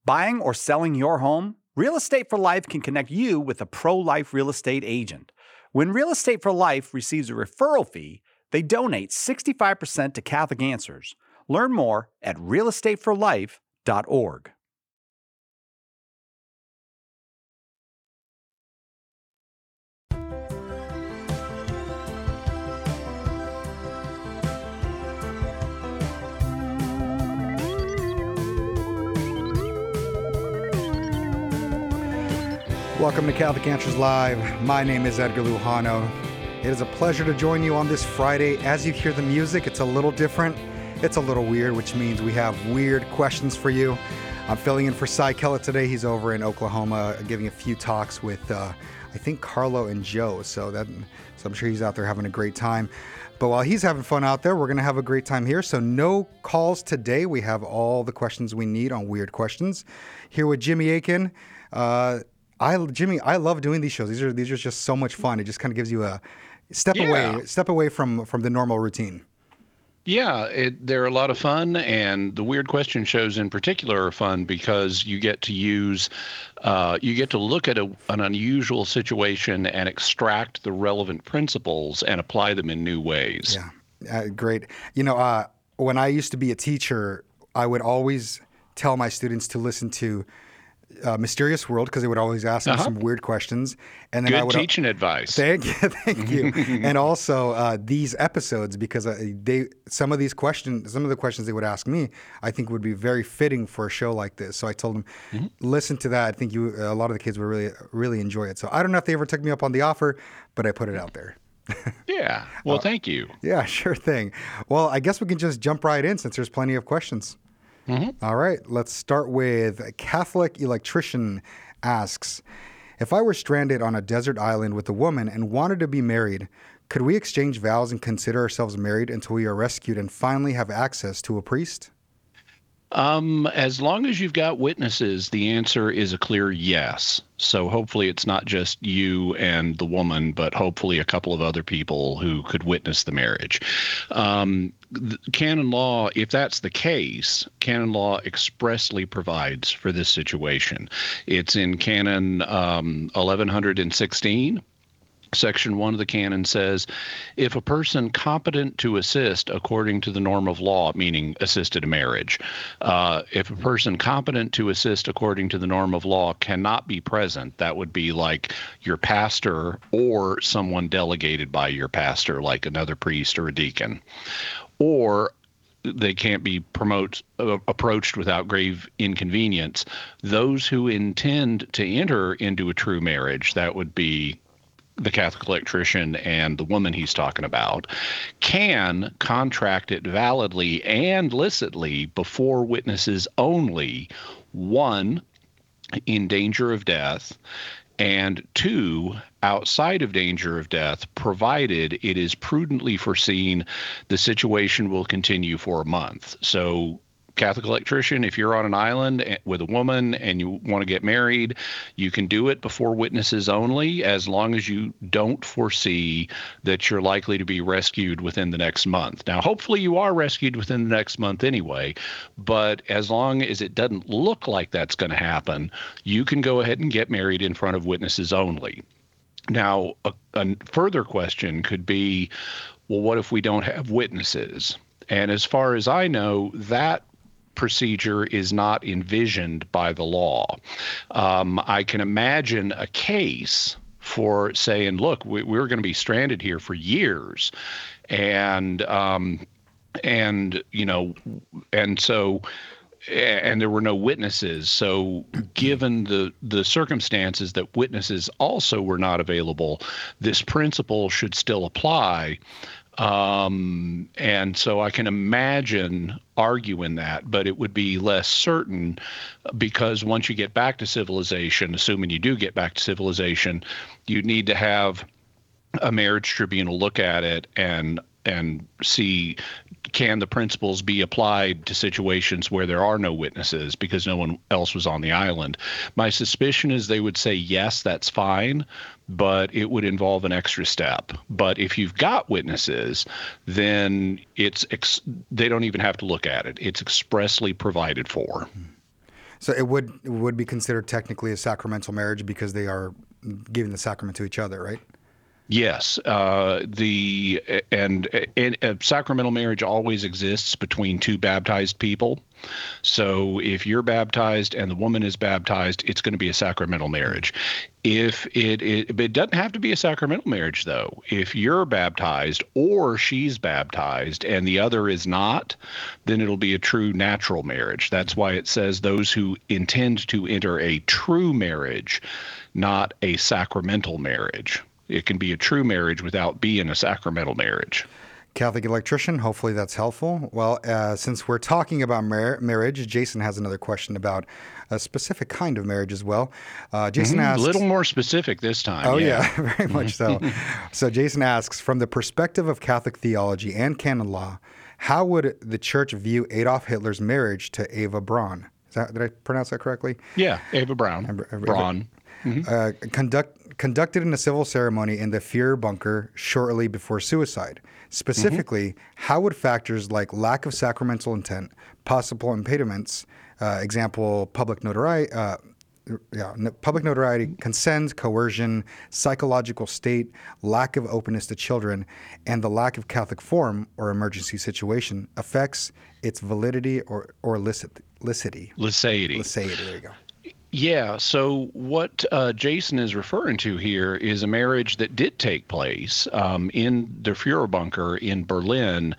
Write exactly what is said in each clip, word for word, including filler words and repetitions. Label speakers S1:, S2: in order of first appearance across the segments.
S1: Buying or selling your home? Real Estate for Life can connect you with a pro-life real estate agent. When Real Estate for Life receives a referral fee, they donate sixty-five percent to Catholic Answers. Learn more at real estate for life dot org.
S2: Welcome to Catholic Answers Live. My name is Edgar Lujano. It is a pleasure to join you on this Friday. As you hear the music, it's a little different. It's a little weird, which means we have weird questions for you. I'm filling in for Cy Kellett today. He's over in Oklahoma giving a few talks with, uh, I think, Carlo and Joe. So that, so I'm sure he's out there having a great time. But while he's having fun out there, we're going to have a great time here. So no calls today. We have all the questions we need on Weird Questions. Here with Jimmy Akin. Uh, I, Jimmy, I love doing these shows. These are these are just so much fun. It just kind of gives you a step
S3: yeah.
S2: away, step away from from the normal routine.
S3: Yeah, it, they're a lot of fun, and the Weird Question shows in particular are fun because you get to use, uh, you get to look at a, an unusual situation and extract the relevant principles and apply them in new ways.
S2: Yeah, uh, great. You know, uh, when I used to be a teacher, I would always tell my students to listen to Uh, Mysterious World, because they would always ask
S3: uh-huh.
S2: me some weird questions, and then
S3: Good
S2: I would
S3: teaching advice.
S2: Thank you, thank you. And also uh, these episodes, because uh, they some of these questions, some of the questions they would ask me, I think would be very fitting for a show like this. So I told them, mm-hmm. listen to that. I think you, a lot of the kids would really, really enjoy it. So I don't know if they ever took me up on the offer, but I put it out there.
S3: Yeah. Well,
S2: uh,
S3: thank you.
S2: Yeah, sure thing. Well, I guess we can just jump right in since there's plenty of questions.
S3: Mm-hmm.
S2: All right, let's start with Catholic Electrician asks, if I were stranded on a desert island with a woman and wanted to be married, could we exchange vows and consider ourselves married until we are rescued and finally have access to a priest?
S3: Um, as long as you've got witnesses, the answer is a clear yes. So hopefully it's not just you and the woman, but hopefully a couple of other people who could witness the marriage. Um, the canon law, if that's the case, canon law expressly provides for this situation. It's in canon um, eleven sixteen. Section one of the canon says, if a person competent to assist according to the norm of law, meaning assisted marriage, uh, if a person competent to assist according to the norm of law cannot be present, that would be like your pastor or someone delegated by your pastor, like another priest or a deacon, or they can't be promote, uh, approached without grave inconvenience. Those who intend to enter into a true marriage, that would be the Catholic electrician and the woman he's talking about, can contract it validly and licitly before witnesses only, one, in danger of death, and two, outside of danger of death, provided it is prudently foreseen the situation will continue for a month. So Catholic electrician, if you're on an island with a woman and you want to get married, you can do it before witnesses only, as long as you don't foresee that you're likely to be rescued within the next month. Now, hopefully you are rescued within the next month anyway, but as long as it doesn't look like that's going to happen, you can go ahead and get married in front of witnesses only. Now, a, a further question could be, well, what if we don't have witnesses? And as far as I know, that procedure is not envisioned by the law. Um, I can imagine a case for saying, look, we, we're going to be stranded here for years. And, um, and, you know, and so, and there were no witnesses. So given the, the circumstances that witnesses also were not available, this principle should still apply. Um, and so I can imagine arguing that, but it would be less certain because once you get back to civilization, assuming you do get back to civilization, you need to have a marriage tribunal look at it and and see, can the principles be applied to situations where there are no witnesses because no one else was on the island? My suspicion is they would say, yes, that's fine, but it would involve an extra step. But if you've got witnesses, then it's ex- they don't even have to look at it. It's expressly provided for.
S2: So it would it would be considered technically a sacramental marriage because they are giving the sacrament to each other, right?
S3: Yes, uh, the and, and a sacramental marriage always exists between two baptized people. So if you're baptized and the woman is baptized, it's going to be a sacramental marriage. If it, it, it doesn't have to be a sacramental marriage, though. If you're baptized or she's baptized and the other is not, then it'll be a true natural marriage. That's why it says those who intend to enter a true marriage, not a sacramental marriage. It can be a true marriage without being a sacramental marriage.
S2: Catholic electrician, hopefully that's helpful. Well, uh, since we're talking about mar- marriage, Jason has another question about a specific kind of marriage as well. Uh, Jason
S3: mm-hmm.
S2: asks...
S3: A little more specific this time.
S2: Oh,
S3: yeah,
S2: yeah very much so. So Jason asks, from the perspective of Catholic theology and canon law, how would the church view Adolf Hitler's marriage to Eva Braun? Is that, did I pronounce that correctly?
S3: Yeah, Eva Braun.
S2: Eva,
S3: Braun.
S2: Mm-hmm. Uh, conduct, conducted in a civil ceremony in the Fuhrer bunker shortly before suicide. Specifically, mm-hmm. how would factors like lack of sacramental intent, possible impediments, uh, example, public notoriety, uh, yeah, public notoriety, consent, coercion, psychological state, lack of openness to children, and the lack of Catholic form or emergency situation affects its validity or, or licit, licity.
S3: Licity.
S2: Licity, there you go.
S3: Yeah, so what uh, Jason is referring to here is a marriage that did take place um, in the Fuhrer bunker in Berlin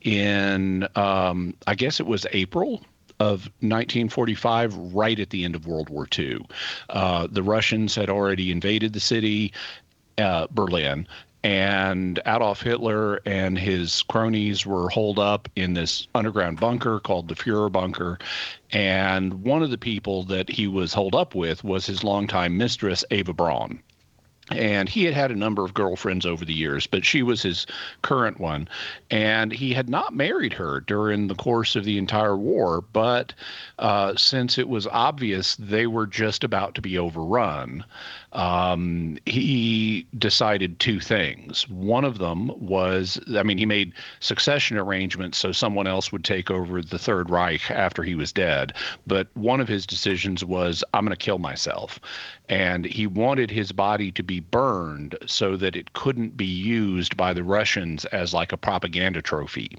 S3: in, um, I guess it was April of nineteen forty-five, right at the end of World War Two. Uh, the Russians had already invaded the city, uh, Berlin, and Adolf Hitler and his cronies were holed up in this underground bunker called the Fuhrer bunker. And one of the people that he was holed up with was his longtime mistress, Eva Braun. And he had had a number of girlfriends over the years, but she was his current one. And he had not married her during the course of the entire war. But uh, since it was obvious they were just about to be overrun, um, he decided two things. One of them was, I mean, he made succession arrangements so someone else would take over the Third Reich after he was dead. But one of his decisions was, I'm going to kill myself. And he wanted his body to be burned so that it couldn't be used by the Russians as like a propaganda trophy.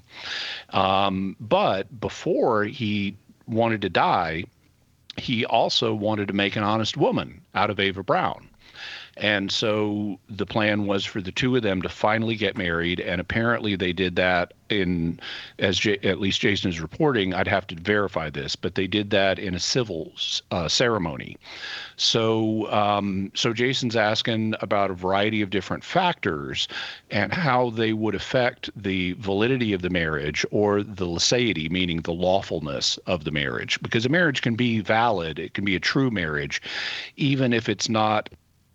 S3: Um, but before he wanted to die, he also wanted to make an honest woman out of Eva Braun. And so the plan was for the two of them to finally get married, and apparently they did that in, as J, at least Jason is reporting, I'd have to verify this, but they did that in a civil uh, ceremony. So, um, so Jason's asking about a variety of different factors and how they would affect the validity of the marriage or the licity, meaning the lawfulness of the marriage, because a marriage can be valid, it can be a true marriage, even if it's not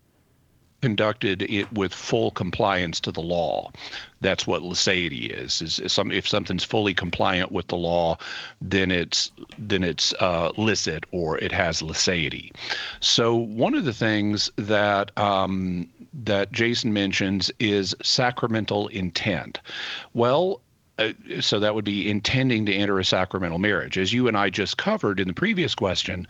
S3: conducted it with full compliance to the law. That's what licity is. Is, is some if something's fully compliant with the law, then it's then it's uh, licit or it has licity. So one of the things that um, that Jason mentions is sacramental intent. Well. Uh, so that would be intending to enter a sacramental marriage. As you and I just covered in the previous question,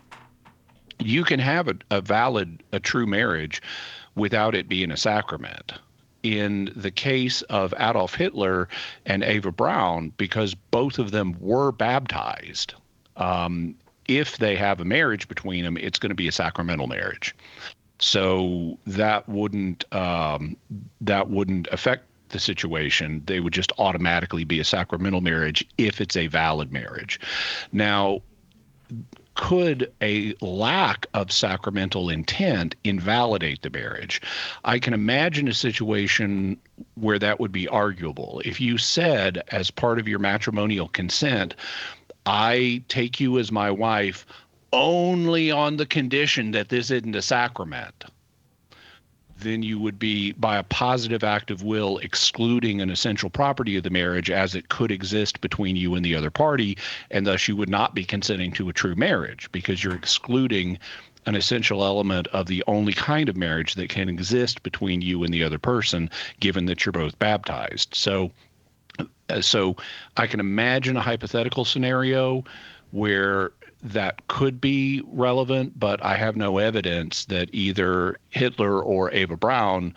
S3: you can have a, a valid, a true marriage without it being a sacrament. In the case of Adolf Hitler and Eva Braun, because both of them were baptized, um, if they have a marriage between them, it's going to be a sacramental marriage. So that wouldn't um, that wouldn't affect the situation. They would just automatically be a sacramental marriage if it's a valid marriage. Now, could a lack of sacramental intent invalidate the marriage? I can imagine a situation where that would be arguable. If you said, as part of your matrimonial consent, I take you as my wife only on the condition that this isn't a sacrament, then you would be, by a positive act of will, excluding an essential property of the marriage as it could exist between you and the other party, and thus you would not be consenting to a true marriage because you're excluding an essential element of the only kind of marriage that can exist between you and the other person, given that you're both baptized. So, uh, so I can imagine a hypothetical scenario where that could be relevant, but I have no evidence that either Hitler or Eva Braun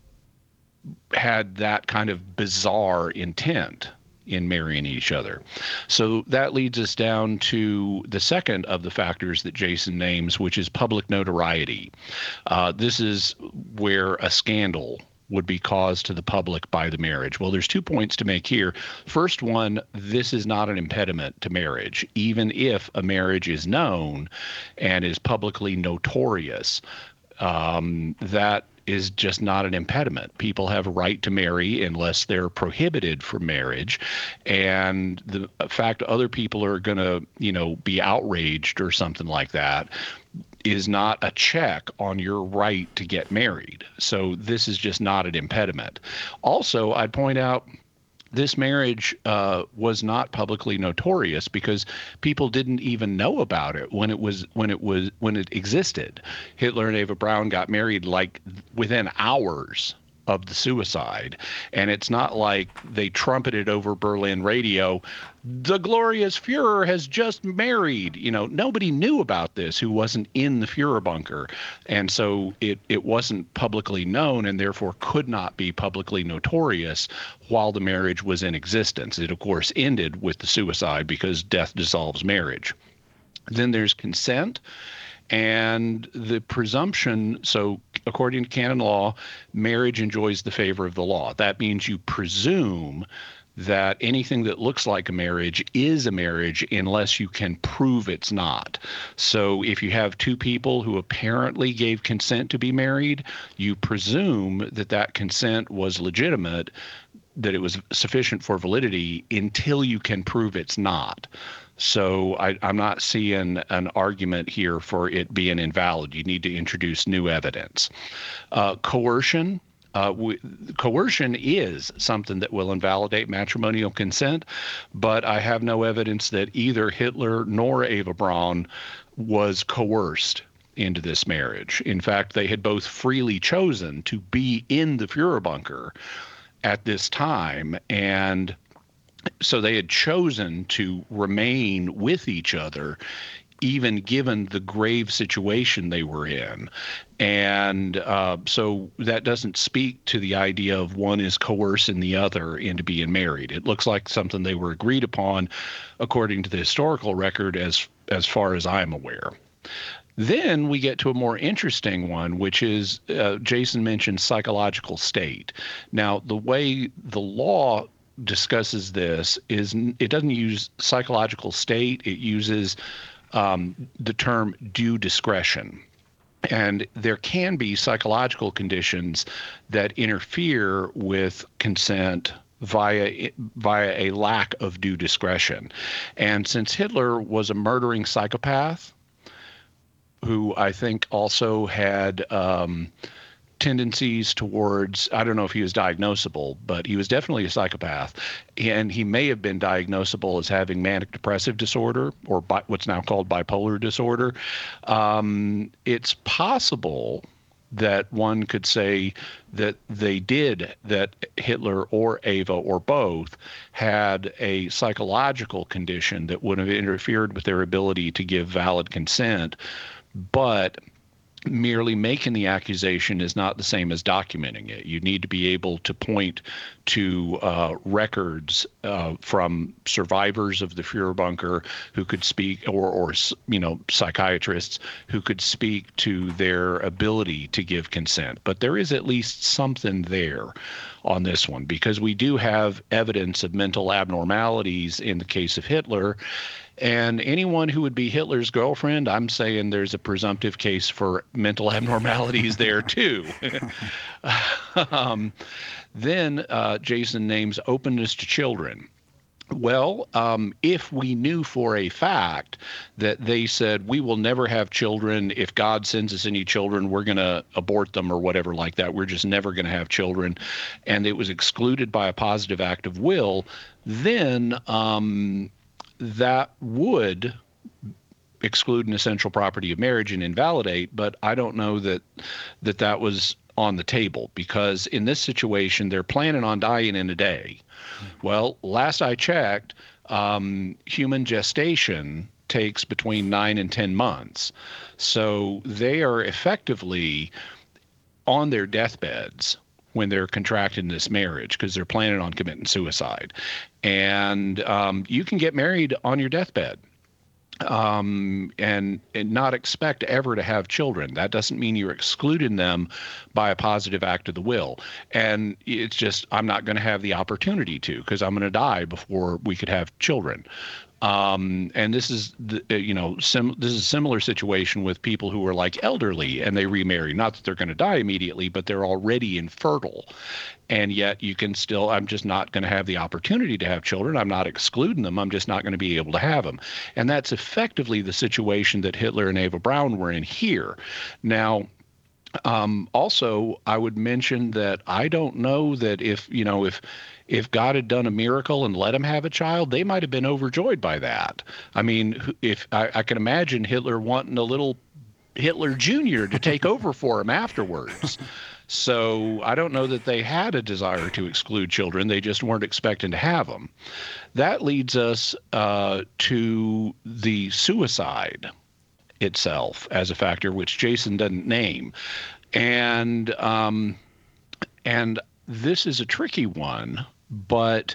S3: had that kind of bizarre intent in marrying each other. So that leads us down to the second of the factors that Jason names, which is public notoriety. Uh, this is where a scandal would be caused to the public by the marriage. Well, there's two points to make here. First one, this is not an impediment to marriage. Even if a marriage is known and is publicly notorious, um, that is just not an impediment. People have a right to marry unless they're prohibited from marriage. And the fact other people are going to, you know, be outraged or something like that is not a check on your right to get married. So this is just not an impediment. Also, I'd point out this marriage uh, was not publicly notorious because people didn't even know about it when it was when it was when it existed. Hitler and Eva Braun got married like within hours of the suicide, and it's not like they trumpeted over Berlin radio, "The glorious Fuhrer has just married." You know, nobody knew about this who wasn't in the Fuhrer bunker, and so it it wasn't publicly known and therefore could not be publicly notorious while the marriage was in existence. It, of course, ended with the suicide because death dissolves marriage. Then there's consent. And the presumption, so according to canon law, marriage enjoys the favor of the law. That means you presume that anything that looks like a marriage is a marriage unless you can prove it's not. So if you have two people who apparently gave consent to be married, you presume that that consent was legitimate, that it was sufficient for validity until you can prove it's not. So I, I'm not seeing an argument here for it being invalid. You need to introduce new evidence. Uh, coercion. Uh, we, coercion is something that will invalidate matrimonial consent, but I have no evidence that either Hitler nor Eva Braun was coerced into this marriage. In fact, they had both freely chosen to be in the Fuhrer bunker at this time, and so they had chosen to remain with each other, even given the grave situation they were in. And uh, so that doesn't speak to the idea of one is coercing the other into being married. It looks like something they were agreed upon according to the historical record as as far as I'm aware. Then we get to a more interesting one, which is uh, Jason mentioned psychological state. Now, the way the law discusses this is it doesn't use psychological state. It uses um, the term due discretion. And there can be psychological conditions that interfere with consent via via a lack of due discretion. And since Hitler was a murdering psychopath, who I think also had um, tendencies towards, I don't know if he was diagnosable, but he was definitely a psychopath. And he may have been diagnosable as having manic depressive disorder, or bi- what's now called bipolar disorder. Um, it's possible that one could say that they did, that Hitler or Eva or both had a psychological condition that would have interfered with their ability to give valid consent. But merely making the accusation is not the same as documenting it. You need to be able to point to uh, records uh, from survivors of the Fuhrer bunker who could speak, or, or you know, psychiatrists who could speak to their ability to give consent. But there is at least something there on this one, because we do have evidence of mental abnormalities in the case of Hitler. And anyone who would be Hitler's girlfriend, I'm saying there's a presumptive case for mental abnormalities there too. um, then uh, Jason names openness to children. Well, um, if we knew for a fact that they said, we will never have children, if God sends us any children, we're going to abort them or whatever like that, we're just never going to have children, and it was excluded by a positive act of will, then um, that would exclude an essential property of marriage and invalidate. But I don't know that that that was on the table, because in this situation, they're planning on dying in a day. Well, last I checked, um, human gestation takes between nine and ten months. So they are effectively on their deathbeds when they're contracting this marriage because they're planning on committing suicide. And um, you can get married on your deathbed. Um, and, and not expect ever to have children. That doesn't mean you're excluding them by a positive act of the will. And it's just, I'm not going to have the opportunity to, because I'm going to die before we could have children. Um, and this is, the, you know, sim- this is a similar situation with people who are like elderly and they remarry. Not that they're going to die immediately, but they're already infertile. And yet you can still, I'm just not going to have the opportunity to have children. I'm not excluding them. I'm just not going to be able to have them. And that's effectively the situation that Hitler and Eva Braun were in here. Now, Um, also, I would mention that I don't know that if, you know, if if God had done a miracle and let him have a child, they might have been overjoyed by that. I mean, if I, I can imagine Hitler wanting a little Hitler Junior to take over for him afterwards. So I don't know that they had a desire to exclude children. They just weren't expecting to have them. That leads us uh, to the suicide itself as a factor, which Jason doesn't name. And um, and this is a tricky one, but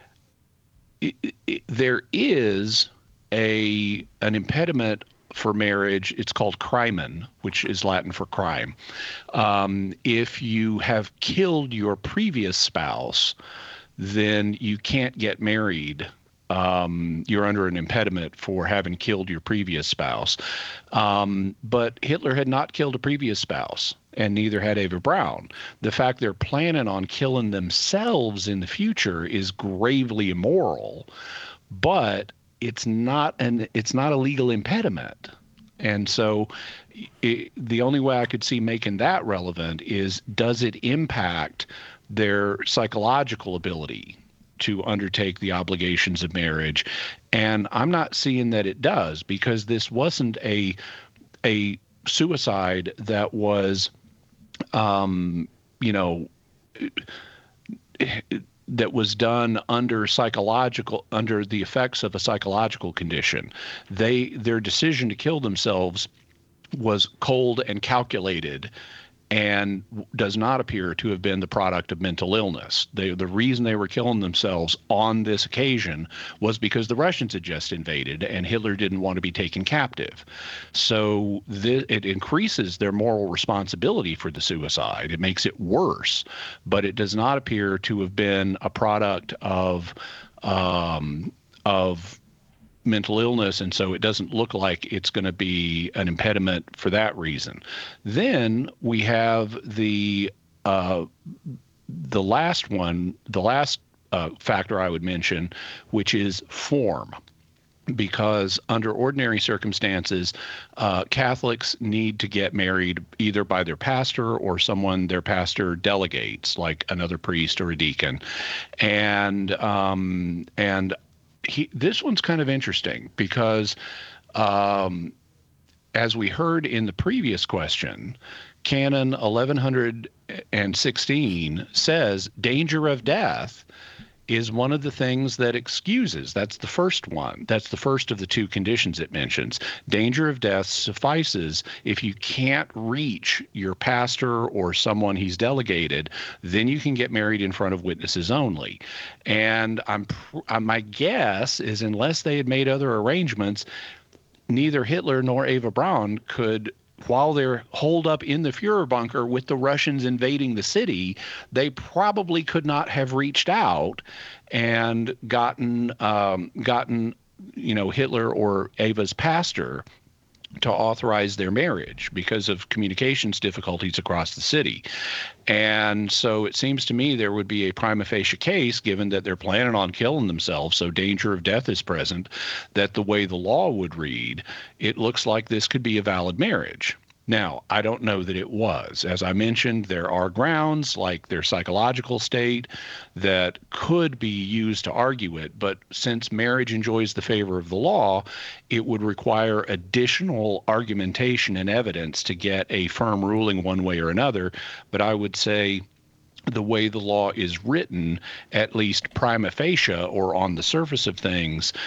S3: it, it, there is a an impediment for marriage. It's called crimen, which is Latin for crime. Um, if you have killed your previous spouse, then you can't get married. Um, you're under an impediment for having killed your previous spouse. Um, but Hitler had not killed a previous spouse, and neither had Eva Braun. The fact they're planning on killing themselves in the future is gravely immoral, but it's not an it's not a legal impediment. And so it, the only way I could see making that relevant is, does it impact their psychological ability to undertake the obligations of marriage? And I'm not seeing that it does, because this wasn't a a suicide that was, um, you know, that was done under psychological, under the effects of a psychological condition. They their decision to kill themselves was cold and calculated, and does not appear to have been the product of mental illness. They, the reason they were killing themselves on this occasion was because the Russians had just invaded and Hitler didn't want to be taken captive. So th- it increases their moral responsibility for the suicide. It makes it worse, but it does not appear to have been a product of um, of mental illness, and so it doesn't look like it's going to be an impediment for that reason. Then we have the uh, the last one, the last uh, factor I would mention, which is form. Because under ordinary circumstances, uh, Catholics need to get married either by their pastor or someone their pastor delegates, like another priest or a deacon, and um, and He, this one's kind of interesting because, um, as we heard in the previous question, Canon eleven sixteen says danger of death is one of the things that excuses. That's the first one. That's the first of the two conditions it mentions. Danger of death suffices if you can't reach your pastor or someone he's delegated, then you can get married in front of witnesses only. And I'm, my guess is, unless they had made other arrangements, neither Hitler nor Eva Braun could, while they're holed up in the Fuhrer bunker with the Russians invading the city, they probably could not have reached out and gotten, um, gotten, you know, Hitler or Eva's pastor to authorize their marriage because of communications difficulties across the city. And so it seems to me there would be a prima facie case, given that they're planning on killing themselves, so danger of death is present, that the way the law would read, it looks like this could be a valid marriage. Now, I don't know that it was. As I mentioned, there are grounds like their psychological state that could be used to argue it, but since marriage enjoys the favor of the law, it would require additional argumentation and evidence to get a firm ruling one way or another. But I would say the way the law is written, at least prima facie or on the surface of things,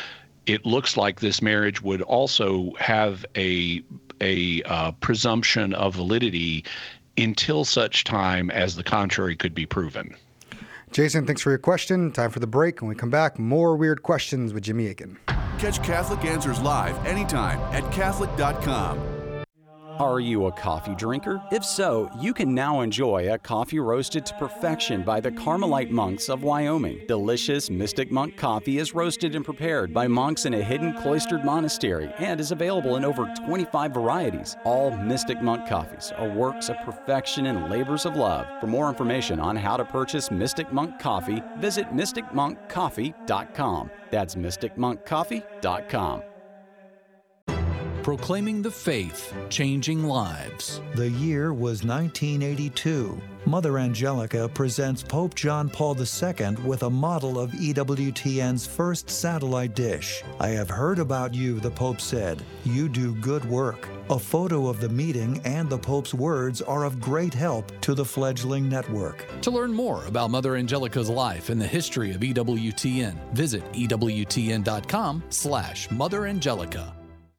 S3: it looks like this marriage would also have a a uh, presumption of validity until such time as the contrary could be proven.
S2: Jason, thanks for your question. Time for the break. When we come back, more weird questions with Jimmy Akin.
S4: Catch Catholic Answers live anytime at Catholic dot com.
S5: Are you a coffee drinker? If so, you can now enjoy a coffee roasted to perfection by the Carmelite monks of Wyoming. Delicious Mystic Monk coffee is roasted and prepared by monks in a hidden cloistered monastery and is available in over twenty-five varieties. All Mystic Monk coffees are works of perfection and labors of love. For more information on how to purchase Mystic Monk coffee, visit mystic monk coffee dot com. That's mystic monk coffee dot com.
S6: Proclaiming the faith, changing lives.
S7: The year was nineteen eighty-two. Mother Angelica presents Pope John Paul the Second with a model of E W T N's first satellite dish. "I have heard about you," the Pope said. "You do good work." A photo of the meeting and the Pope's words are of great help to the fledgling network.
S6: To learn more about Mother Angelica's life and the history of E W T N, visit E W T N dot com slash Mother Angelica.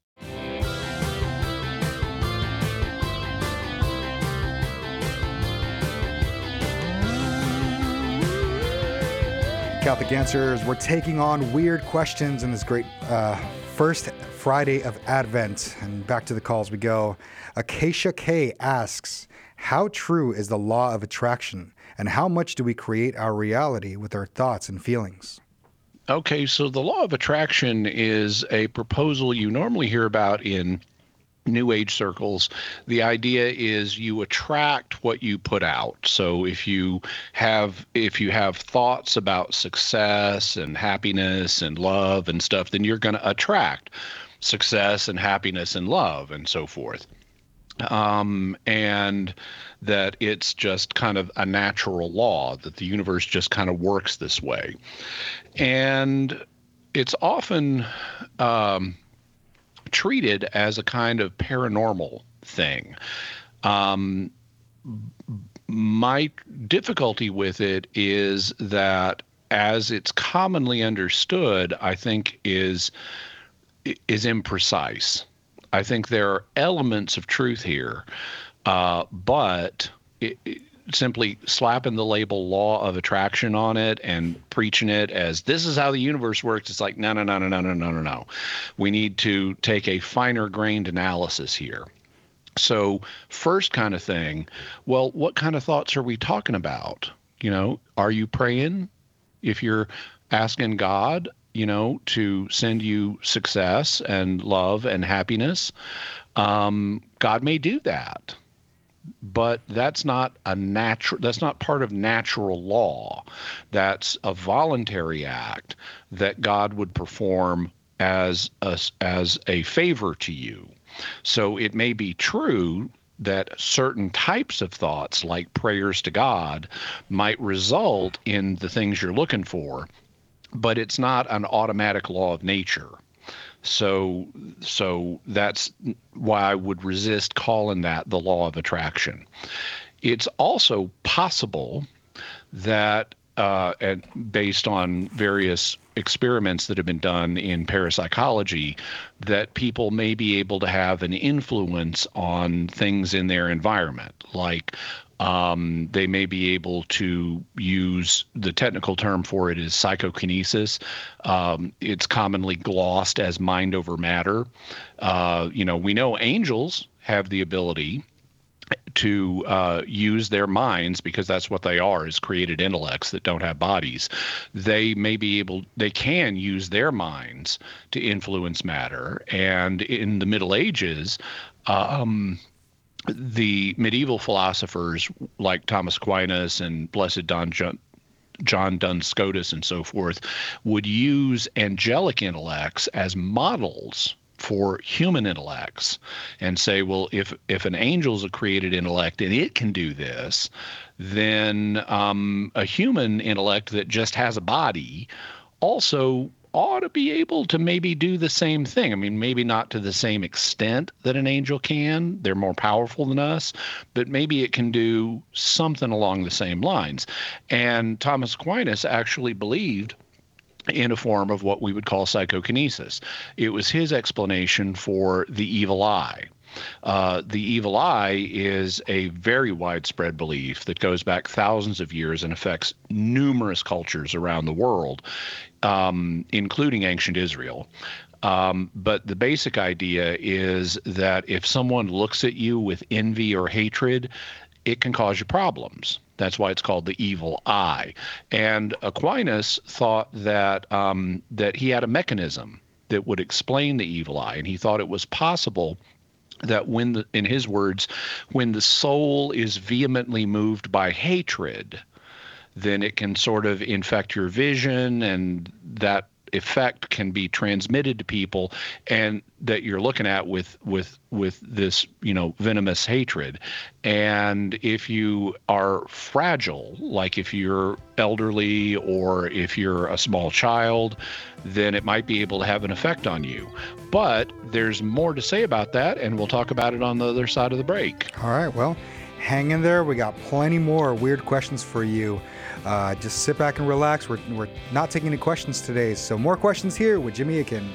S2: Catholic Answers, we're taking on weird questions in this great uh, first Friday of Advent. And back to the calls we go. Acacia K asks, how true is the law of attraction? And how much do we create our reality with our thoughts and feelings?
S3: Okay, so the law of attraction is a proposal you normally hear about in New Age circles. The idea is you attract what you put out. So if you have if you have thoughts about success and happiness and love and stuff, then you're going to attract success and happiness and love and so forth. Um, and that it's just kind of a natural law, that the universe just kind of works this way. And it's often um, treated as a kind of paranormal thing. Um, my difficulty with it is that, as it's commonly understood, I think is is imprecise. I think there are elements of truth here, uh, but it, it, simply slapping the label law of attraction on it and preaching it as this is how the universe works, it's like, no, no, no, no, no, no, no, no, no. We need to take a finer grained analysis here. So first kind of thing, well, what kind of thoughts are we talking about? You know, are you praying? If you're asking God, you know, to send you success and love and happiness, um, God may do that. But that's not a natural, that's not part of natural law. That's a voluntary act that God would perform as a, as a favor to you. So it may be true that certain types of thoughts, like prayers to God, might result in the things you're looking for, but it's not an automatic law of nature. So so that's why I would resist calling that the law of attraction. It's also possible that, uh, and based on various experiments that have been done in parapsychology, that people may be able to have an influence on things in their environment, like Um, they may be able to use, the technical term for it is psychokinesis. Um, it's commonly glossed as mind over matter. Uh, you know, we know angels have the ability to uh, use their minds, because that's what they are, is created intellects that don't have bodies. They may be able, they can use their minds to influence matter. And in the Middle Ages, um, the medieval philosophers like Thomas Aquinas and Blessed Don John, John Duns Scotus and so forth would use angelic intellects as models for human intellects and say, well, if if an angel's a created intellect and it can do this, then um, a human intellect that just has a body also ought to be able to maybe do the same thing. I mean, maybe not to the same extent that an angel can. They're more powerful than us, but maybe it can do something along the same lines. And Thomas Aquinas actually believed in a form of what we would call psychokinesis. It was his explanation for the evil eye. Uh, the evil eye is a very widespread belief that goes back thousands of years and affects numerous cultures around the world, um, including ancient Israel. Um, but the basic idea is that if someone looks at you with envy or hatred, it can cause you problems. That's why it's called the evil eye. And Aquinas thought that um, that he had a mechanism that would explain the evil eye, and he thought it was possible that when, the, in his words, when the soul is vehemently moved by hatred, then it can sort of infect your vision, and that effect can be transmitted to people, and that you're looking at with with with this, you know, venomous hatred. And if you are fragile, like if you're elderly or if you're a small child, then it might be able to have an effect on you. But there's more to say about that, and we'll talk about it on the other side of the break.
S2: All right, well, hang in there. We got plenty more weird questions for you. Uh, just sit back and relax. We're, we're not taking any questions today, so more questions here with Jimmy Akin.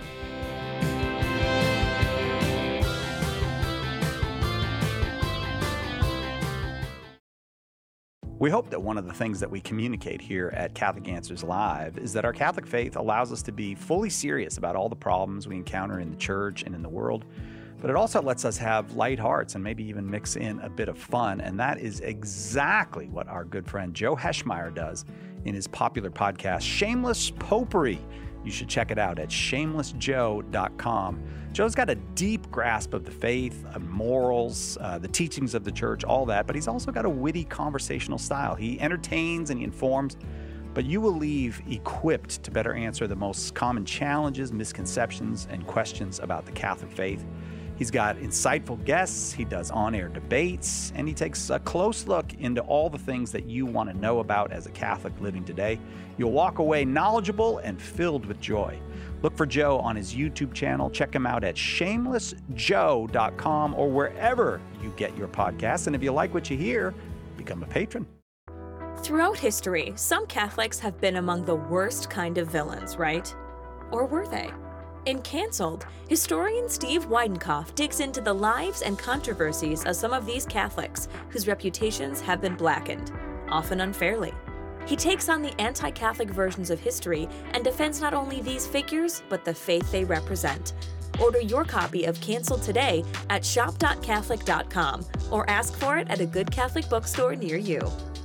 S1: We hope that one of the things that we communicate here at Catholic Answers Live is that our Catholic faith allows us to be fully serious about all the problems we encounter in the church and in the world, but it also lets us have light hearts and maybe even mix in a bit of fun. And that is exactly what our good friend Joe Heschmeyer does in his popular podcast, Shameless Popery. You should check it out at shameless joe dot com. Joe's got a deep grasp of the faith, of morals, uh, the teachings of the church, all that, but he's also got a witty conversational style. He entertains and he informs, but you will leave equipped to better answer the most common challenges, misconceptions, and questions about the Catholic faith. He's got insightful guests, he does on-air debates, and he takes a close look into all the things that you want to know about as a Catholic living today. You'll walk away knowledgeable and filled with joy. Look for Joe on his YouTube channel. Check him out at shameless joe dot com or wherever you get your podcasts. And if you like what you hear, become a patron.
S8: Throughout history, some Catholics have been among the worst kind of villains, right? Or were they? In Cancelled, historian Steve Weidenkopf digs into the lives and controversies of some of these Catholics whose reputations have been blackened, often unfairly. He takes on the anti-Catholic versions of history and defends not only these figures, but the faith they represent. Order your copy of Cancelled today at shop dot catholic dot com or ask for it at a good Catholic bookstore near you.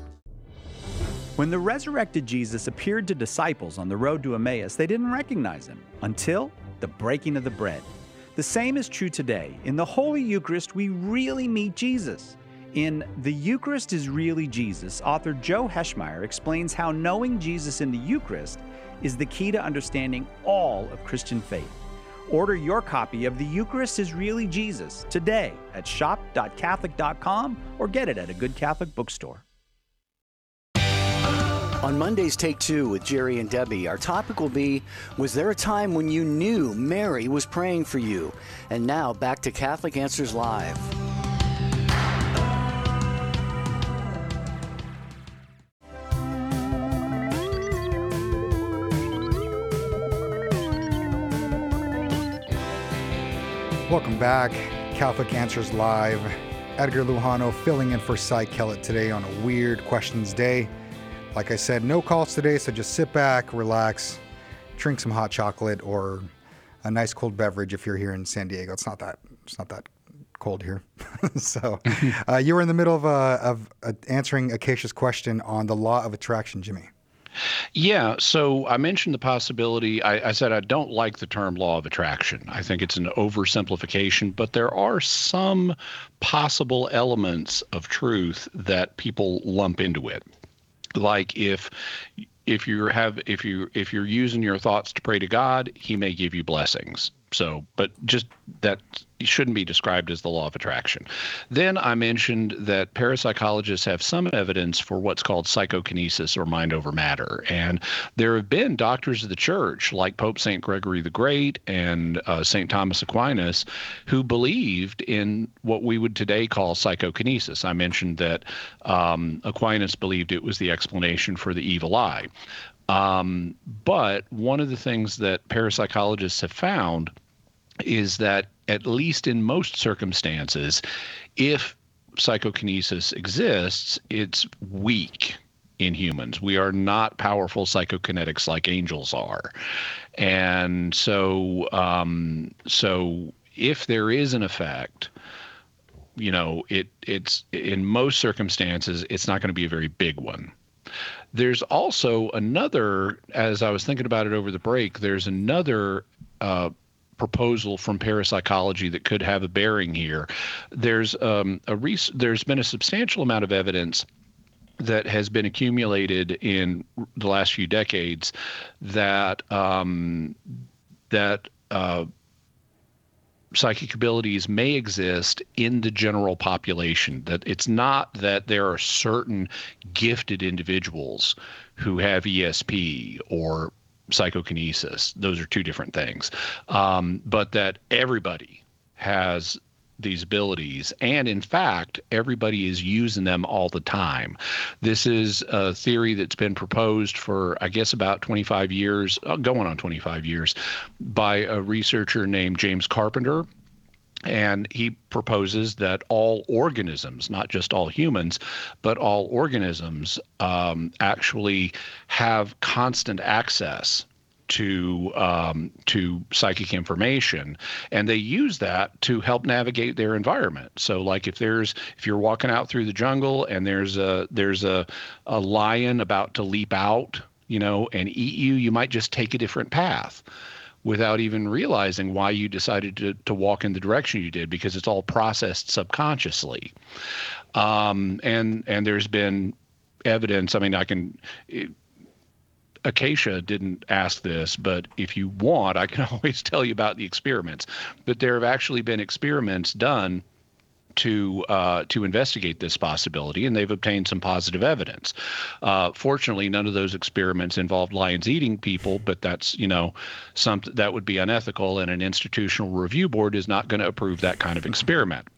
S1: When the resurrected Jesus appeared to disciples on the road to Emmaus, they didn't recognize him until the breaking of the bread. The same is true today. In the Holy Eucharist, we really meet Jesus. In The Eucharist is Really Jesus, author Joe Heschmeyer explains how knowing Jesus in the Eucharist is the key to understanding all of Christian faith. Order your copy of The Eucharist is Really Jesus today at shop dot catholic dot com or get it at a good Catholic bookstore.
S9: On Monday's Take Two with Jerry and Debbie, our topic will be, was there a time when you knew Mary was praying for you? And now back to Catholic Answers Live.
S2: Welcome back, Catholic Answers Live. Edgar Lujano filling in for Cy Kellett today on a Weird Questions Day. Like I said, no calls today, so just sit back, relax, drink some hot chocolate or a nice cold beverage if you're here in San Diego. It's not that it's not that cold here. So uh, you were in the middle of, uh, of uh, answering Acacia's question on the law of attraction, Jimmy.
S3: Yeah, so I mentioned the possibility. I, I said I don't like the term law of attraction. I think it's an oversimplification, but there are some possible elements of truth that people lump into it. Like if if you have if you if you're using your thoughts to pray to God, he may give you blessings. So, but just that shouldn't be described as the law of attraction. Then I mentioned that parapsychologists have some evidence for what's called psychokinesis or mind over matter. And there have been doctors of the church like Pope Saint Gregory the Great and uh, Saint Thomas Aquinas who believed in what we would today call psychokinesis. I mentioned that um, Aquinas believed it was the explanation for the evil eye. Um, but one of the things that parapsychologists have found is that at least in most circumstances, if psychokinesis exists, it's weak in humans. We are not powerful psychokinetics like angels are. And so, um, so if there is an effect, you know, it it's in most circumstances, it's not going to be a very big one. There's also another, as I was thinking about it over the break, there's another uh, proposal from parapsychology that could have a bearing here. There's um, a res- there's been a substantial amount of evidence that has been accumulated in the last few decades that um, that uh, psychic abilities may exist in the general population. That it's not that there are certain gifted individuals who have E S P or psychokinesis. Those are two different things. Um, but that everybody has these abilities, and in fact, everybody is using them all the time. This is a theory that's been proposed for, I guess, about twenty-five years, going on twenty-five years, by a researcher named James Carpenter. And he proposes that all organisms, not just all humans, but all organisms um, actually have constant access to um, to psychic information, and they use that to help navigate their environment. So, like if there's if you're walking out through the jungle and there's a there's a a lion about to leap out, you know, and eat you, you might just take a different path without even realizing why you decided to, to walk in the direction you did, because it's all processed subconsciously. Um, and and there's been evidence. I mean, I can. It, Acacia didn't ask this, but if you want, I can always tell you about the experiments. But there have actually been experiments done to uh, to investigate this possibility, and they've obtained some positive evidence. Uh, fortunately, none of those experiments involved lions eating people, but that's, you know, something that would be unethical, and an institutional review board is not going to approve that kind of experiment.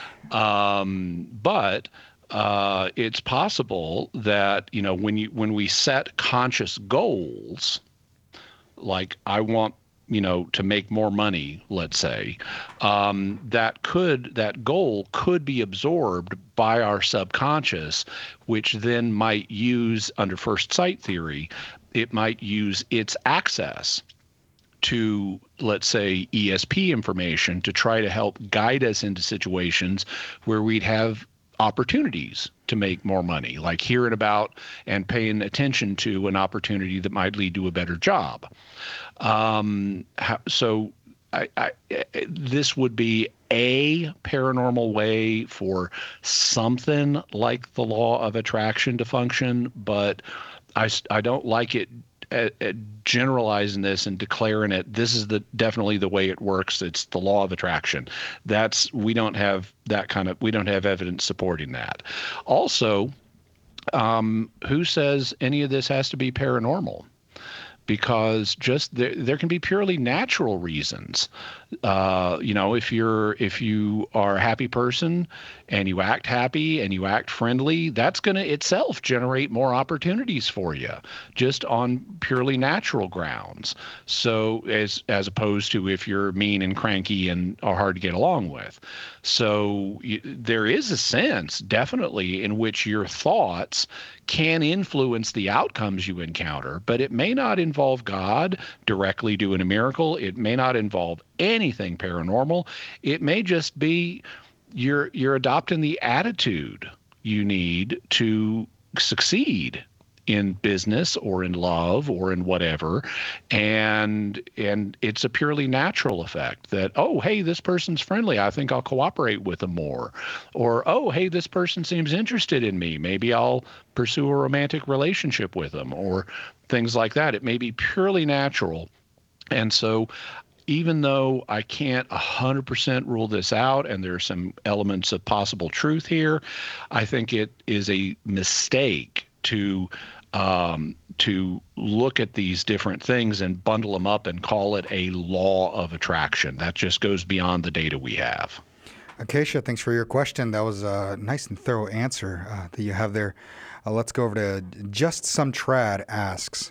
S3: Um, but uh, it's possible that, you know, when you when we set conscious goals, like I want, you know, to make more money, let's say, um, that could that goal could be absorbed by our subconscious, which then might use, under first sight theory, it might use its access to, let's say, E S P information to try to help guide us into situations where we'd have opportunities to make more money, like hearing about and paying attention to an opportunity that might lead to a better job. Um, so I, I, this would be a paranormal way for something like the law of attraction to function, but I, I don't like it at, at generalizing this and declaring it, this is the definitely the way it works. It's the law of attraction. That's, we don't have that kind of, we don't have evidence supporting that. Also, um, who says any of this has to be paranormal? Because just there, there can be purely natural reasons. Uh, you know, if you're if you are a happy person and you act happy and you act friendly, that's going to itself generate more opportunities for you, just on purely natural grounds. So as as opposed to if you're mean and cranky and are hard to get along with. So you, there is a sense, definitely, in which your thoughts can influence the outcomes you encounter, but it may not involve God directly doing a miracle. It may not involve anything paranormal. It may just be you're you're adopting the attitude you need to succeed in business or in love or in whatever, and and it's a purely natural effect that, oh, hey, this person's friendly, I think I'll cooperate with them more, or oh, hey, this person seems interested in me, maybe I'll pursue a romantic relationship with them, or things like that. It may be purely natural. And so even though I can't one hundred percent rule this out, and there are some elements of possible truth here, I think it is a mistake to um, to look at these different things and bundle them up and call it a law of attraction. That just goes beyond the data we have.
S2: Acacia, thanks for your question. That was a nice and thorough answer uh, that you have there. Uh, let's go over to Just Some Trad asks,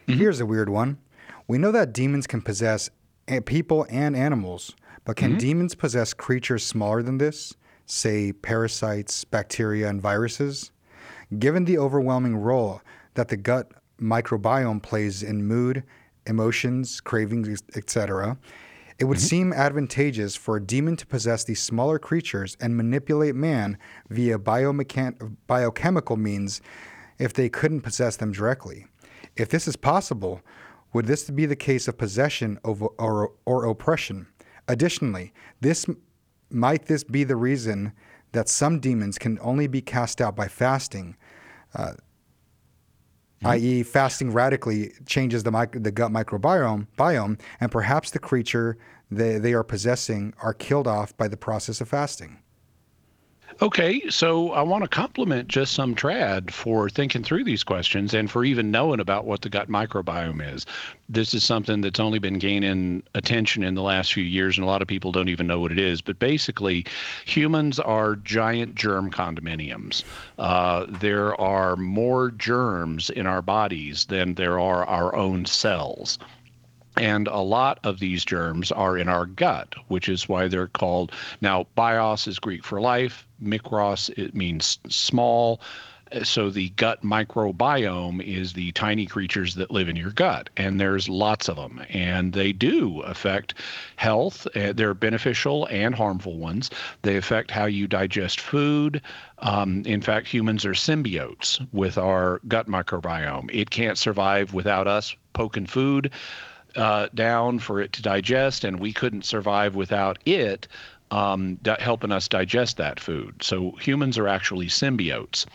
S2: Mm-hmm. Here's a weird one. We know that demons can possess people and animals, but can mm-hmm. demons possess creatures smaller than this, say parasites, bacteria, and viruses? Given the overwhelming role that the gut microbiome plays in mood, emotions, cravings, et cetera, it would mm-hmm. seem advantageous for a demon to possess these smaller creatures and manipulate man via biomechan- biochemical means if they couldn't possess them directly. If this is possible, would this be the case of possession or, or, or oppression? Additionally, this might this be the reason that some demons can only be cast out by fasting, uh, mm-hmm. that is, fasting radically changes the mic- the gut microbiome, biome, and perhaps the creature they, they are possessing are killed off by the process of fasting.
S3: Okay, so I want to compliment Just Some Trad for thinking through these questions and for even knowing about what the gut microbiome is. This is something that's only been gaining attention in the last few years, and a lot of people don't even know what it is. But basically, humans are giant germ condominiums. Uh, there are more germs in our bodies than there are our own cells. And a lot of these germs are in our gut, which is why they're called, now, bios is Greek for life, mikros, it means small. So the gut microbiome is the tiny creatures that live in your gut, and there's lots of them, and they do affect health. They're beneficial and harmful ones. They affect how you digest food. Um, in fact, humans are symbiotes with our gut microbiome. It can't survive without us poking food Uh, down for it to digest, and we couldn't survive without it um, di- helping us digest that food. So humans are actually symbiotes,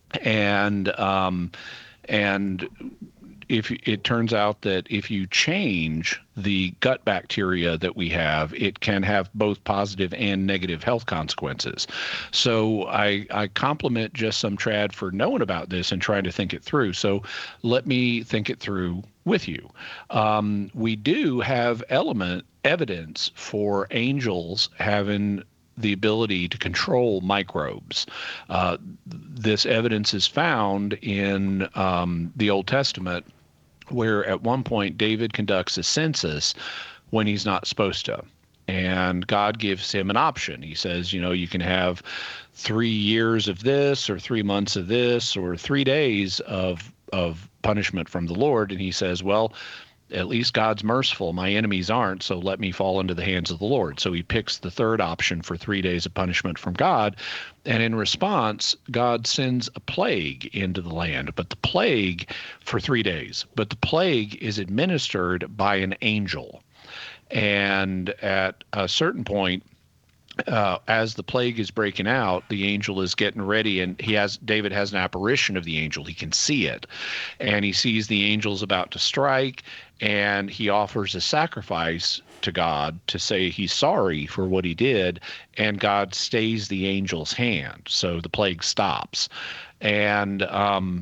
S3: and um, and if it turns out that if you change the gut bacteria that we have, it can have both positive and negative health consequences. So I, I compliment Just Some Trad for knowing about this and trying to think it through. So let me think it through with you. Um, we do have element evidence for angels having the ability to control microbes. Uh, this evidence is found in um, the Old Testament, where at one point David conducts a census when he's not supposed to. And God gives him an option. He says, you know, you can have three years of this, or three months of this, or three days of of punishment from the Lord. And he says, well, at least God's merciful. My enemies aren't, so let me fall into the hands of the Lord. So he picks the third option for three days of punishment from God. And in response, God sends a plague into the land, but the plague for three days. But the plague is administered by an angel. And at a certain point, Uh, as the plague is breaking out, the angel is getting ready, and he has David has an apparition of the angel. He can see it, and he sees the angel's about to strike, and he offers a sacrifice to God to say he's sorry for what he did, and God stays the angel's hand, so the plague stops. And um,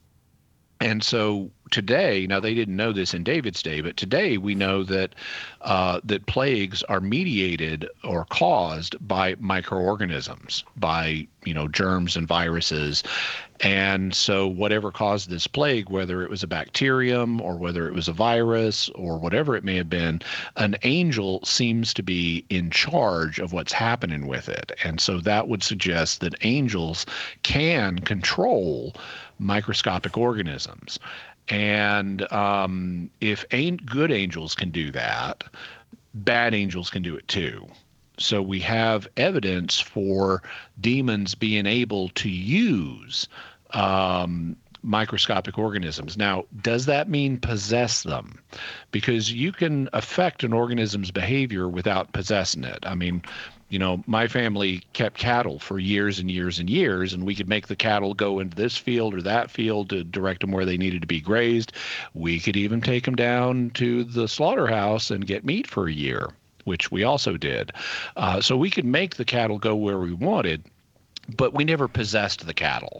S3: and so today, now they didn't know this in David's day, but today we know that uh, that plagues are mediated or caused by microorganisms, by, you know, germs and viruses. And so whatever caused this plague, whether it was a bacterium or whether it was a virus or whatever it may have been, an angel seems to be in charge of what's happening with it. And so that would suggest that angels can control microscopic organisms. And um, if an- good angels can do that, bad angels can do it too. So we have evidence for demons being able to use um, microscopic organisms. Now, does that mean possess them? Because you can affect an organism's behavior without possessing it. I mean, you know, my family kept cattle for years and years and years, and we could make the cattle go into this field or that field to direct them where they needed to be grazed. We could even take them down to the slaughterhouse and get meat for a year, which we also did. Uh, so we could make the cattle go where we wanted, but we never possessed the cattle.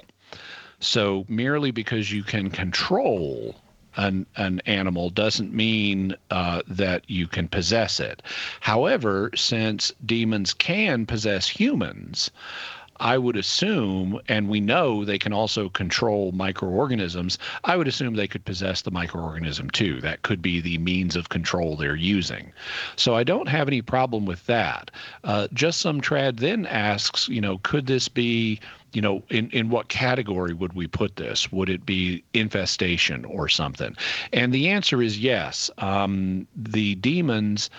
S3: So merely because you can control An, an animal doesn't mean uh, that you can possess it. However, since demons can possess humans, I would assume, and we know they can also control microorganisms, I would assume they could possess the microorganism too. That could be the means of control they're using. So I don't have any problem with that. Uh, Just Some Trad then asks, you know, could this be, you know, in, in what category would we put this? Would it be infestation or something? And the answer is yes. Um, the demons,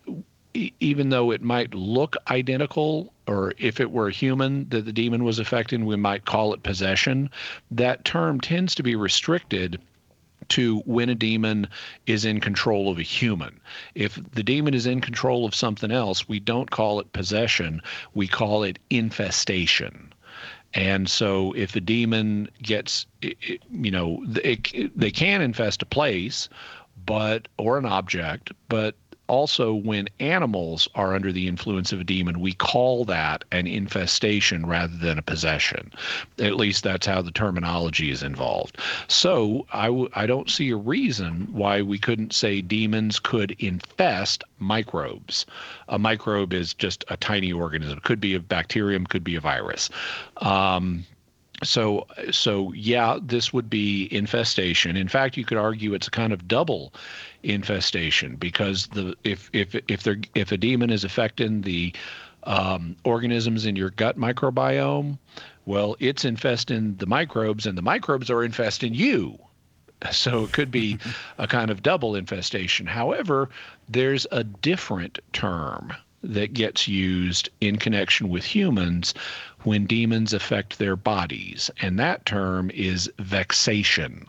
S3: e- even though it might look identical, or if it were a human that the demon was affecting, we might call it possession. That term tends to be restricted to when a demon is in control of a human. If the demon is in control of something else, we don't call it possession, we call it infestation. And so if a demon gets, you know, it, they can infest a place, but or an object, but also when animals are under the influence of a demon, we call that an infestation rather than a possession. At least that's how the terminology is involved. So I, w- I don't see a reason why we couldn't say demons could infest microbes. A microbe is just a tiny organism. It could be a bacterium, could be a virus. Um, So, so yeah, this would be infestation. In fact, you could argue it's a kind of double infestation, because the if if if there if a demon is affecting the um, organisms in your gut microbiome, well, it's infesting the microbes, and the microbes are infesting you. So it could be a kind of double infestation. However, there's a different term that gets used in connection with humans when demons affect their bodies, and that term is vexation.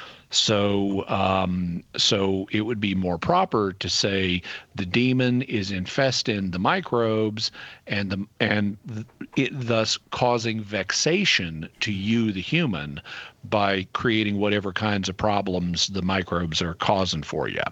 S3: So, um, so it would be more proper to say the demon is infesting the microbes, and the and it thus causing vexation to you, the human, by creating whatever kinds of problems the microbes are causing for you.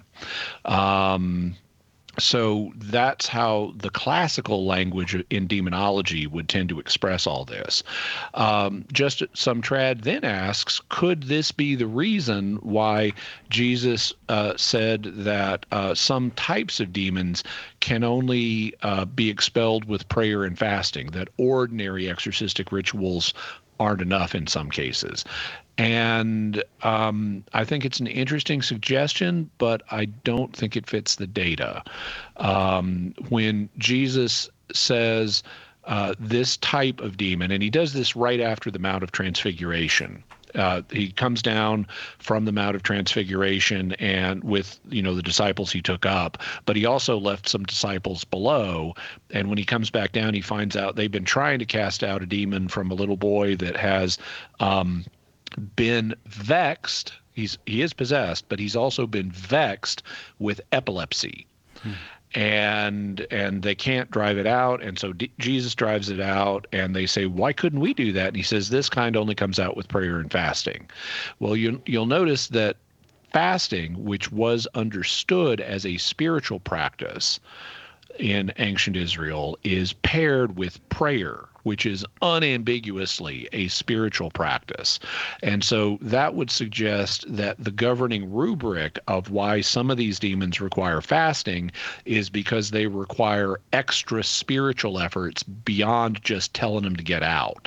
S3: Um, So that's how the classical language in demonology would tend to express all this. Um, Just Some Trad then asks, could this be the reason why Jesus uh, said that uh, some types of demons can only uh, be expelled with prayer and fasting, that ordinary exorcistic rituals aren't enough in some cases? And um, I think it's an interesting suggestion, but I don't think it fits the data. Um, when Jesus says uh, this type of demon, and he does this right after the Mount of Transfiguration. Uh, he comes down from the Mount of Transfiguration and with, you know, the disciples he took up, but he also left some disciples below. And when he comes back down, he finds out they've been trying to cast out a demon from a little boy that has um, been vexed. He's he is possessed, but he's also been vexed with epilepsy. Hmm. And and they can't drive it out, and so D- Jesus drives it out, and they say, why couldn't we do that? And he says, this kind only comes out with prayer and fasting. Well, you, you'll notice that fasting, which was understood as a spiritual practice in ancient Israel, is paired with prayer, which is unambiguously a spiritual practice. And so that would suggest that the governing rubric of why some of these demons require fasting is because they require extra spiritual efforts beyond just telling them to get out.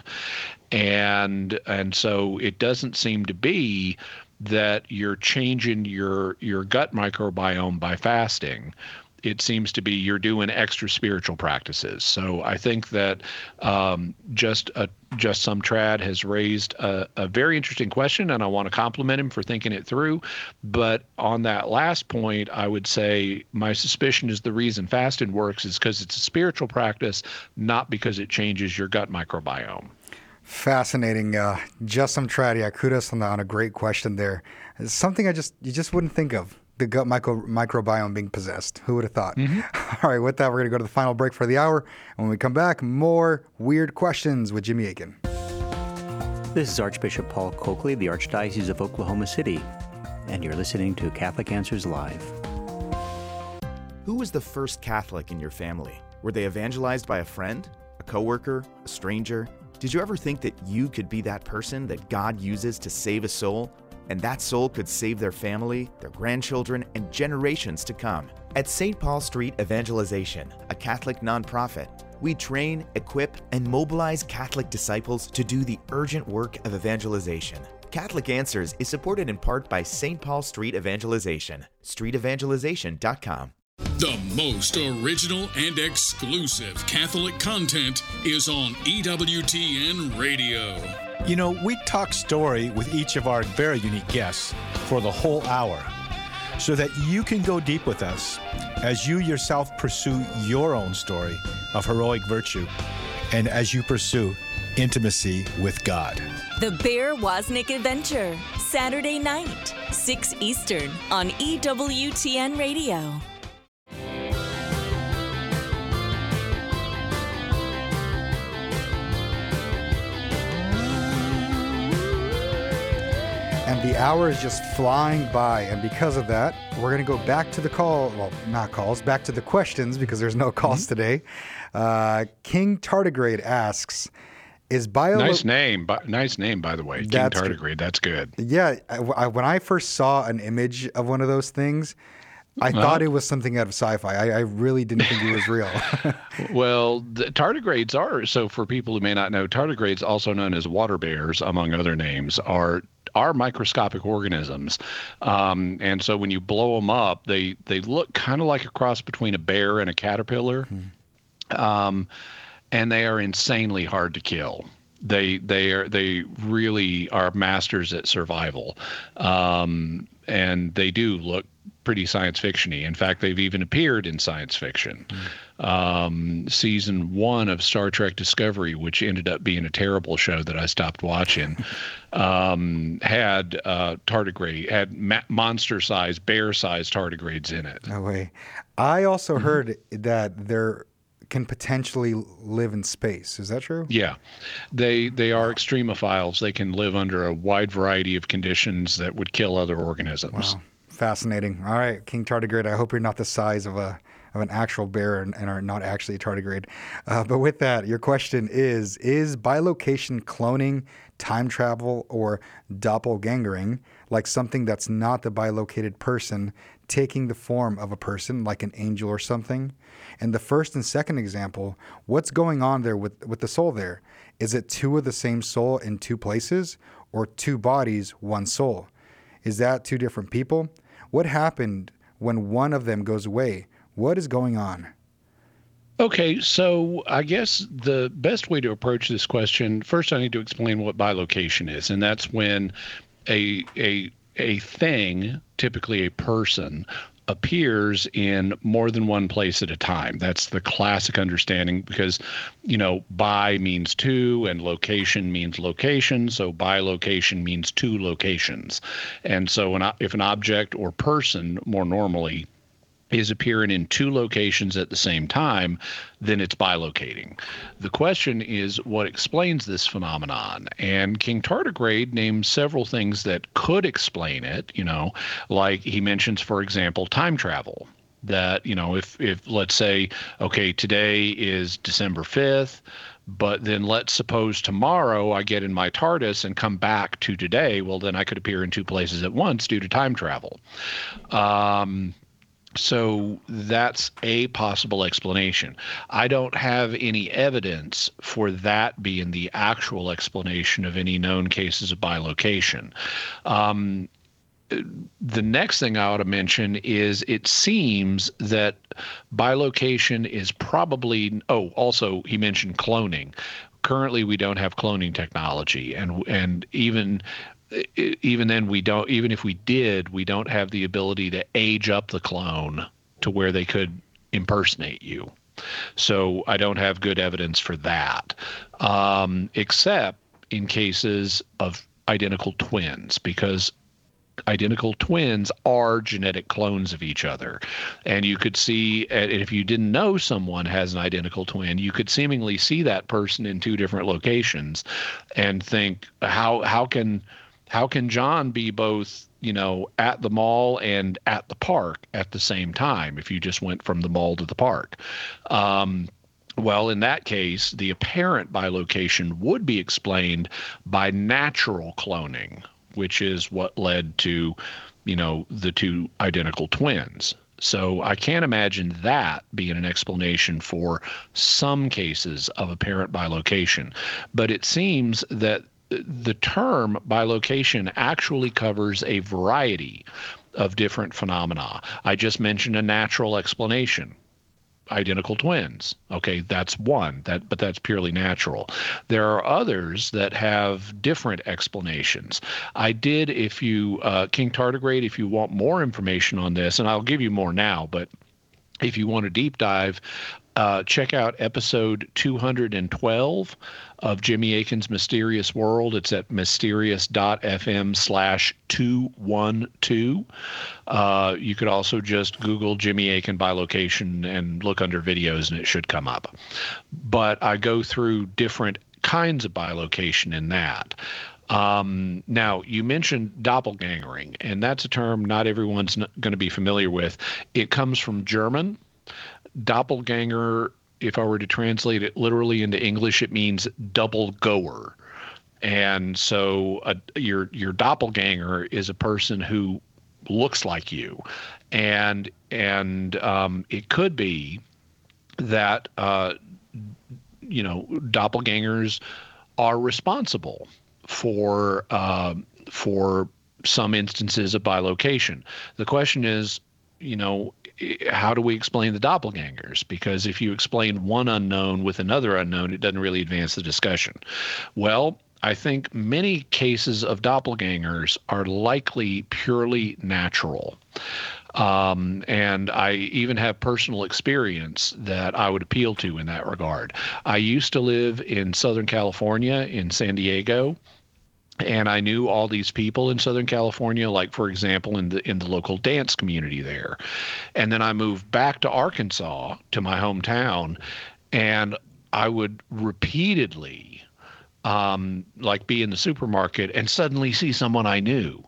S3: And and so it doesn't seem to be that you're changing your your gut microbiome by fasting. It seems to be you're doing extra spiritual practices. So I think that um, just a, just some trad has raised a, a very interesting question, and I want to compliment him for thinking it through. But on that last point, I would say my suspicion is the reason fasting works is because it's a spiritual practice, not because it changes your gut microbiome.
S2: Fascinating. Uh, just some trad. Yeah, kudos on, the, on a great question there. It's something I just you just wouldn't think of. The gut micro, microbiome being possessed. Who would have thought? Mm-hmm. All right, with that, we're going to go to the final break for the hour. And when we come back, more weird questions with Jimmy Akin.
S10: This is Archbishop Paul Coakley, the Archdiocese of Oklahoma City, and you're listening to Catholic Answers Live.
S11: Who was the first Catholic in your family? Were they evangelized by a friend, a coworker, a stranger? Did you ever think that you could be that person that God uses to save a soul? And that soul could save their family, their grandchildren, and generations to come. At Saint Paul Street Evangelization, a Catholic nonprofit, We train, equip, and mobilize Catholic disciples to do the urgent work of evangelization. Catholic Answers is supported in part by Saint Paul Street Evangelization, street evangelization dot com.
S12: The most original and exclusive Catholic content is on E W T N Radio.
S13: You know, we talk story with each of our very unique guests for the whole hour so that you can go deep with us as you yourself pursue your own story of heroic virtue and as you pursue intimacy with God.
S14: The Bear Wozniak Adventure, Saturday night, six Eastern on E W T N Radio.
S2: And the hour is just flying by. And because of that, we're going to go back to the call. Well, not calls, back to the questions because there's no calls mm-hmm. today. Uh, King Tardigrade asks, is bio...
S3: Nice name. Bi- nice name, by the way. King that's Tardigrade. That's good.
S2: Yeah. I, I, when I first saw an image of one of those things, I uh-huh. thought it was something out of sci-fi. I, I really didn't think it was real.
S3: Well, the tardigrades are, so for people who may not know, tardigrades, also known as water bears, among other names, are are microscopic organisms. Um, and so when you blow them up, they, they look kind of like a cross between a bear and a caterpillar. Hmm. Um, and they are insanely hard to kill. They they are they really are masters at survival. Um, and they do look pretty science fiction-y. In fact, they've even appeared in science fiction. Mm. Um, season one of Star Trek Discovery, which ended up being a terrible show that I stopped watching, um, had uh, tardigrade, had ma- monster-sized, bear-sized tardigrades in it.
S2: No way. I also mm-hmm. heard that they're can potentially live in space. Is that true?
S3: Yeah. They they are extremophiles. They can live under a wide variety of conditions that would kill other organisms.
S2: Wow. Fascinating. All right, King Tardigrade, I hope you're not the size of a of an actual bear and, and are not actually a tardigrade. Uh, but with that, your question is, is bilocation cloning, time travel, or doppelgangering, like something that's not the bilocated person taking the form of a person, like an angel or something? And the first and second example, what's going on there with, with the soul there? Is it two of the same soul in two places, or two bodies, one soul? Is that two different people? What happened when one of them goes away? What is going on?
S3: Okay, so I guess the best way to approach this question, first I need to explain what bilocation is, and that's when a a a thing, typically a person, appears in more than one place at a time. That's the classic understanding because, you know, bi means two and location means location. So bilocation means two locations. And so when, if an object or person more normally is appearing in two locations at the same time, then it's bilocating. The question is what explains this phenomenon? And King Tardigrade names several things that could explain it, you know, like he mentions, for example, time travel. That, you know, if, if let's say, okay, today is December fifth, but then let's suppose tomorrow I get in my TARDIS and come back to today, well, then I could appear in two places at once due to time travel. Um, So that's a possible explanation. I don't have any evidence for that being the actual explanation of any known cases of bilocation. Um, the next thing I ought to mention is it seems that bilocation is probably, oh, also he mentioned cloning. Currently, we don't have cloning technology, and and even even then we don't, even if we did, we don't have the ability to age up the clone to where they could impersonate you. So I don't have good evidence for that, um, except in cases of identical twins, because identical twins are genetic clones of each other. And you could see, and if you didn't know someone has an identical twin, you could seemingly see that person in two different locations and think, how how can how can John be both, you know, at the mall and at the park at the same time if you just went from the mall to the park? Um, well, in that case, the apparent bilocation would be explained by natural cloning, which is what led to, you know, the two identical twins. So I can't imagine that being an explanation for some cases of apparent bilocation. But it seems that the term bilocation actually covers a variety of different phenomena. I just mentioned a natural explanation. Identical twins. Okay, that's one, that but that's purely natural. There are others that have different explanations. I did, if you, uh, King Tardigrade, if you want more information on this, and I'll give you more now, but if you want a deep dive, uh, check out episode two hundred twelve of Jimmy Akin's Mysterious World. It's at mysterious.fm slash 212. Uh, you could also just Google Jimmy Akin bilocation and look under videos, and it should come up. But I go through different kinds of bilocation in that. Um, now, you mentioned doppelgangering, and that's a term not everyone's n- going to be familiar with. It comes from German. Doppelganger, if I were to translate it literally into English, it means double goer. And so a, your your doppelganger is a person who looks like you. And and um, it could be that, uh, you know, doppelgangers are responsible for uh, for some instances of bilocation. The question is, you know, how do we explain the doppelgangers? Because if you explain one unknown with another unknown, it doesn't really advance the discussion. Well, I think many cases of doppelgangers are likely purely natural. Um, and I even have personal experience that I would appeal to in that regard. I used to live in Southern California, in San Diego, and I knew all these people in Southern California, like, for example, in the in the local dance community there. And then I moved back to Arkansas, to my hometown, and I would repeatedly, um, like, be in the supermarket and suddenly see someone I knew.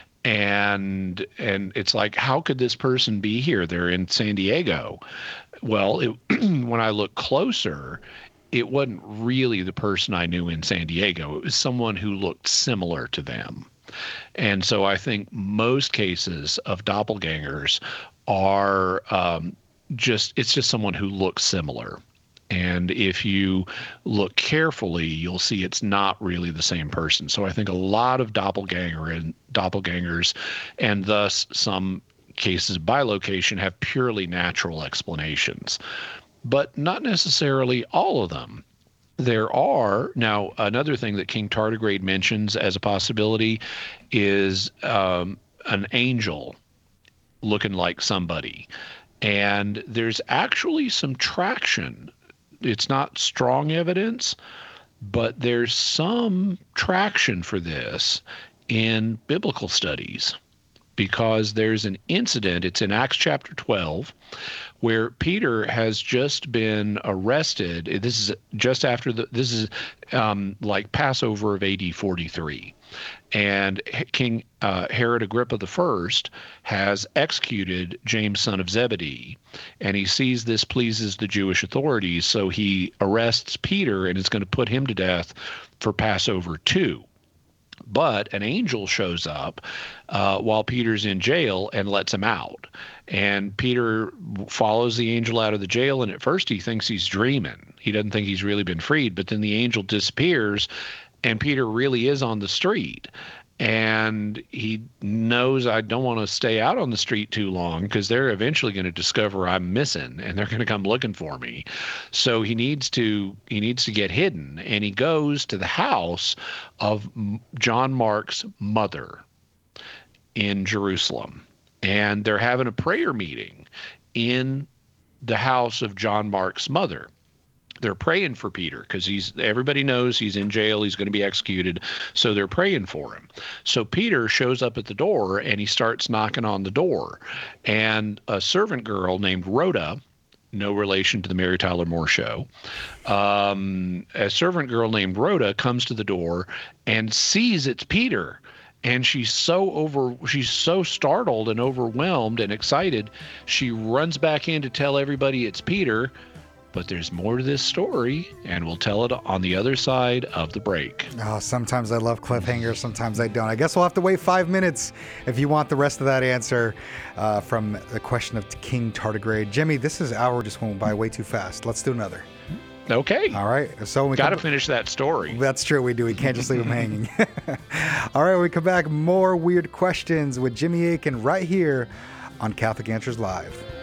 S3: And and it's like, how could this person be here? They're in San Diego. Well, it, when I look closer, it wasn't really the person I knew in San Diego. It was someone who looked similar to them. And so I think most cases of doppelgangers are um, just, it's just someone who looks similar. And if you look carefully, you'll see it's not really the same person. So I think a lot of doppelganger and doppelgangers, and thus some cases of bilocation, have purely natural explanations, but not necessarily all of them. There are, now, another thing that King Tardigrade mentions as a possibility is um, an angel looking like somebody. And there's actually some traction. It's not strong evidence, but there's some traction for this in biblical studies, because there's an incident, it's in Acts chapter twelve, where Peter has just been arrested. This is just after the, this is um, like Passover of A D forty-three. And King uh, Herod Agrippa the First has executed James, son of Zebedee, and he sees this pleases the Jewish authorities, so he arrests Peter and is going to put him to death for Passover two. But an angel shows up uh, while Peter's in jail and lets him out. And Peter follows the angel out of the jail, and at first he thinks he's dreaming. He doesn't think he's really been freed, but then the angel disappears, and Peter really is on the street. And he knows, I don't want to stay out on the street too long, because they're eventually going to discover I'm missing and they're going to come looking for me. So he needs to he needs to get hidden, and he goes to the house of John Mark's mother in Jerusalem. And they're having a prayer meeting in the house of John Mark's mother. They're praying for Peter because he's, everybody knows he's in jail. He's going to be executed. So they're praying for him. So Peter shows up at the door and he starts knocking on the door. And a servant girl named Rhoda, no relation to the Mary Tyler Moore Show, um, a servant girl named Rhoda comes to the door and sees it's Peter. And she's so over, she's so startled and overwhelmed and excited. She runs back in to tell everybody it's Peter. but there's more to this story, and we'll tell it on the other side of the break.
S2: Oh, sometimes I love cliffhangers, sometimes I don't. I guess we'll have to wait five minutes if you want the rest of that answer uh, from the question of King Tardigrade. Jimmy, this is hour just went by way too fast. Let's do another.
S3: Okay.
S2: All right. So we
S3: got to
S2: come...
S3: finish that story.
S2: That's true. We do. We can't just leave them hanging. All right. We come back. More weird questions with Jimmy Akin right here on Catholic Answers Live.